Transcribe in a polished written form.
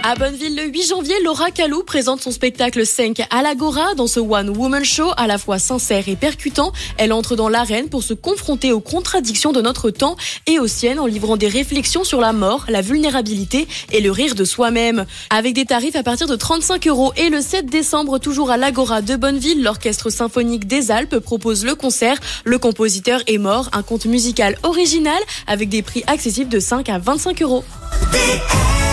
À Bonneville, le 8 janvier, Laura Kalou présente son spectacle 5 à l'Agora. Dans ce one-woman show à la fois sincère et percutant, elle entre dans l'arène pour se confronter aux contradictions de notre temps et aux siennes en livrant des réflexions sur la mort, la vulnérabilité et le rire de soi-même. Avec des tarifs à partir de 35 € et le 7 décembre, toujours à l'Agora de Bonneville, l'Orchestre Symphonique des Alpes propose le concert Le compositeur est mort, un conte musical original avec des prix accessibles de 5 à 25 €.